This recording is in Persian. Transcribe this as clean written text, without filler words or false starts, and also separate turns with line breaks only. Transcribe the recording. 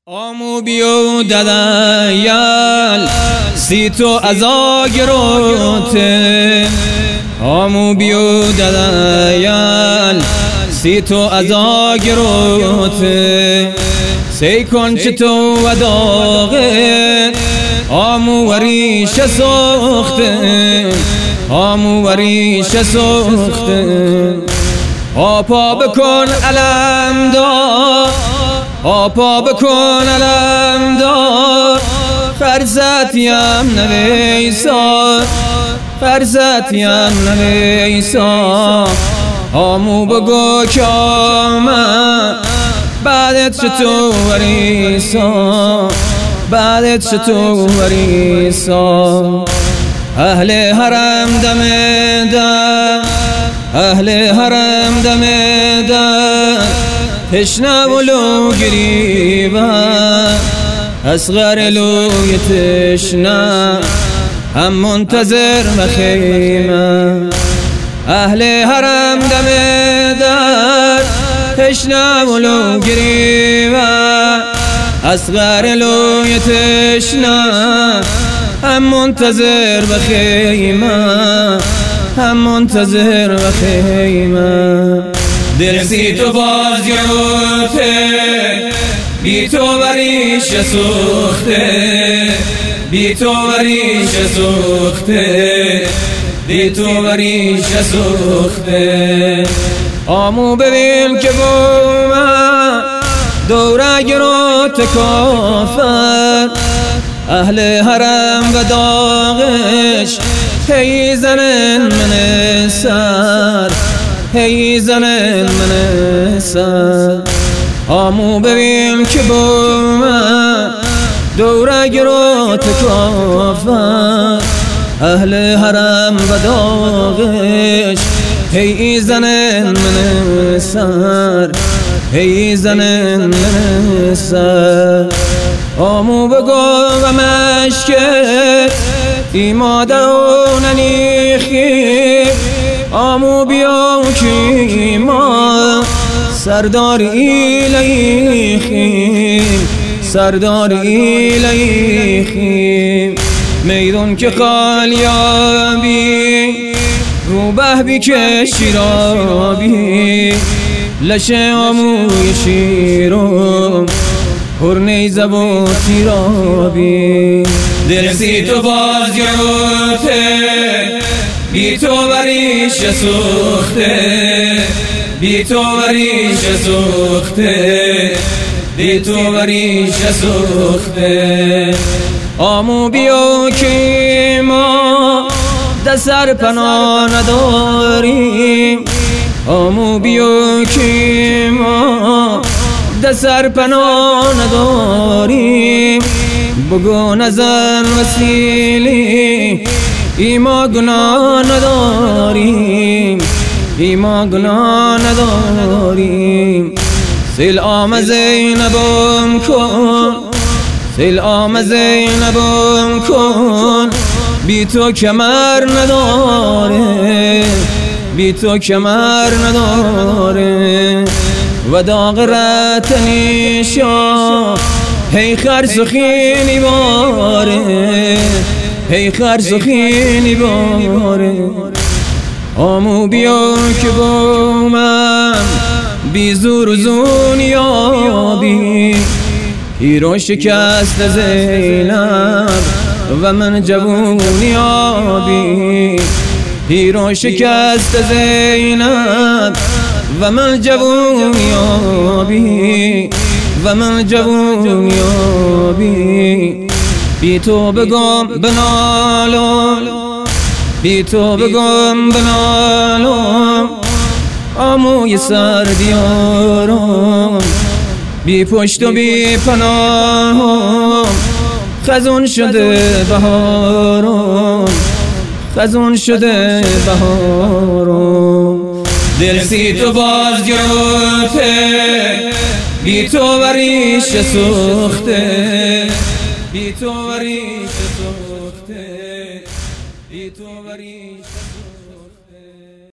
آمو بیو ددایل سی تو ازا گروته آمو بیو ددایل سی تو ازا گروته سی کن چه تو وداغه آمو وریش سخته آمو وریش سخته آپا بکن علم دار آپا بکن علم دار فرزتیم نویسا فرزتیم نویسا آمو بگو که آمد بعدت چطور وریسا بعدت چطور وریسا اهل حرم دم دم اهل حرم دم دم تشنه ولو قريبا اصغر لوی تشنه هم منتظر مخیمه اهل حرم دم در تشنه ولو قريبا اصغر لوی تشنه هم منتظر بخیمه هم منتظر بخیمه دل سی تو باز گروته بی تو وریش سوخته بی تو وریش سوخته بی تو وریش سوخته آمو ببین که بومن دوره گروت کافر اهل حرم و داغش هی زنن من سر هی زنن من سر آمو ببین که بومن دوره گروت کافر اهل حرم و داغش هی زنن من سر هی زنن من سر آمو بگو و مشکت ای مادروننی خیب آمو بیاو که ما سردار ایلیخیم سردار ایلیخیم میدون که قالیابی روبه بی که شیرابی لشه آموی شیرم هر نیزه و تیرابی دل سی تو باز گروته بی تو وریش سوخته بی تو وریش سوخته بی تو وریش سوخته آمو بیو که ما دسر پناه نداریم آمو بیو که ما دسر پناه نداریم بگو نزن وسیلی ای ما گناه نداریم ای ما گناه نداریم سیل آم زینبم کن سیل آم زینبم کن بی تو کمر نداره بی تو کمر نداره و داغ رتنیشا هی خرسخینی باره هی خرسخینی باره آمو بیا که بومم بی زور و زونیابی هیرو شکست زینب و من جوونیابی هیرو شکست زینب و من جوونیابی و من جوونیابی بی تو بگم بنالم بی تو بگم بنالم آموی سر دیارم بی پشت و بی پناهم خزون شده بهارم خزون شده بهارم دل سی تو باز گروته بی تو وریش سوخته بی تو وریش سوخته بی تو وریش